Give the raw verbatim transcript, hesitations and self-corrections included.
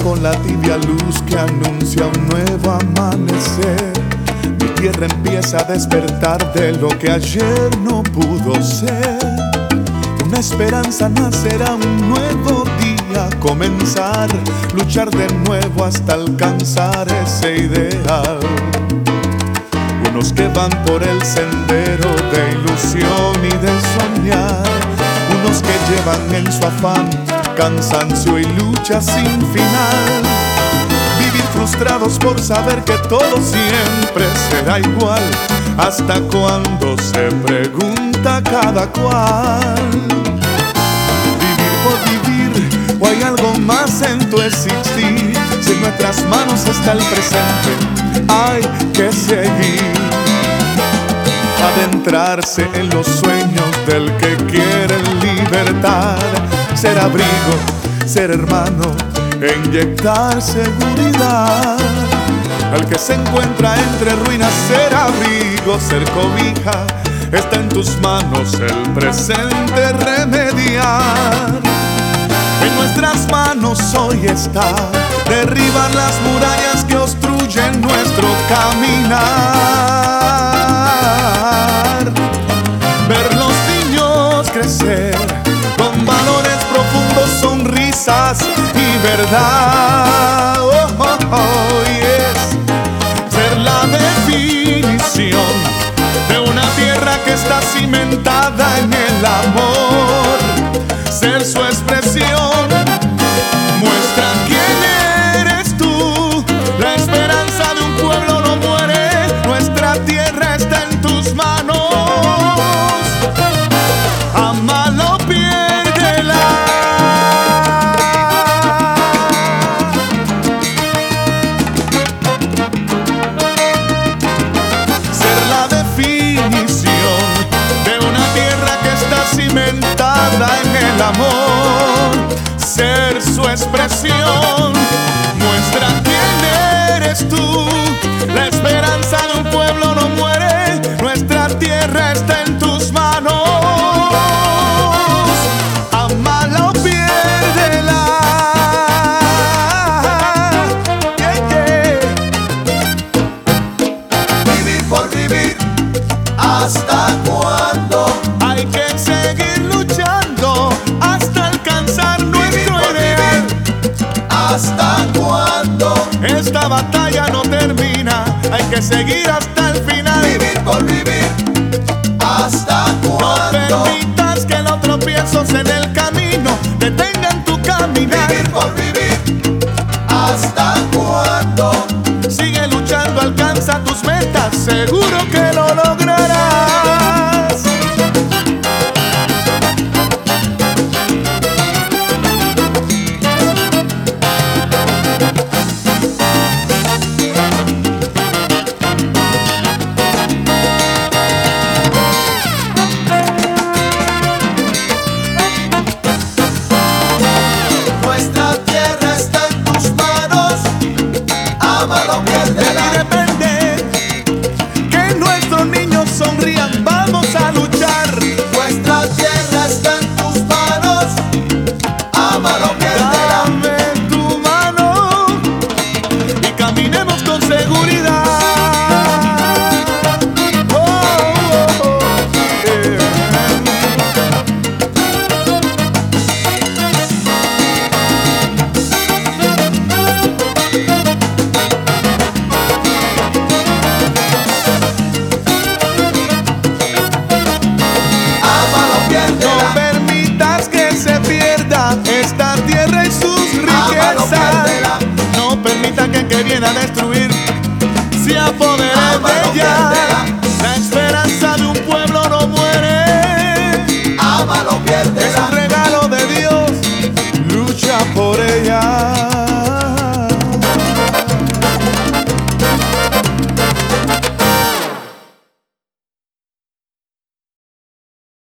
con la tibia luz que anuncia un nuevo amanecer. Mi tierra empieza a despertar de lo que ayer no pudo ser. Una esperanza nacerá, un nuevo día comenzar, luchar de nuevo hasta alcanzar ese ideal. Unos que van por el sendero de ilusión y de soñar, unos que llevan en su afán cansancio y lucha sin final. Vivir frustrados por saber que todo siempre será igual, hasta cuando se pregunta cada cual. Vivir por vivir, o hay algo más en tu existir. Si en nuestras manos está el presente, hay que seguir. Adentrarse en los sueños del que quiere libertad, ser abrigo, ser hermano, e inyectar seguridad. Al que se encuentra entre ruinas, ser abrigo, ser cobija. Está en tus manos el presente remediar. En nuestras manos hoy está derribar las murallas que obstruyen nuestro caminar. Ver los niños crecer con valores profundos, sonrisas y verdad. Oh, oh, oh, yes. Ser la definición de una tierra que está cimentada en el amor. Ser su expresión muestra quién eres tú. La esperanza de un pueblo no muere. Nuestra tierra está en tus manos. Amalo, piérdela. Ser la definición de una tierra que está cimentada en el amor. Ser su expresión muestra quién eres tú. La esperanza de un pueblo no muere. Nuestra tierra está en tus manos. Amala o piérdela. Yeah, yeah. Vivir por vivir, ¿hasta cuándo? Hay que seguir luchando hasta alcanzar nuestro ideal. ¿Hasta cuándo? Esta batalla no termina, hay que seguir hasta el final. Vivir por vivir, ¿hasta No cuándo? permitas que los tropiezos en el camino detengan tu caminar. Vivir por vivir, ¿hasta cuándo? Sigue luchando, alcanza tus metas, seguro que lo lograrás.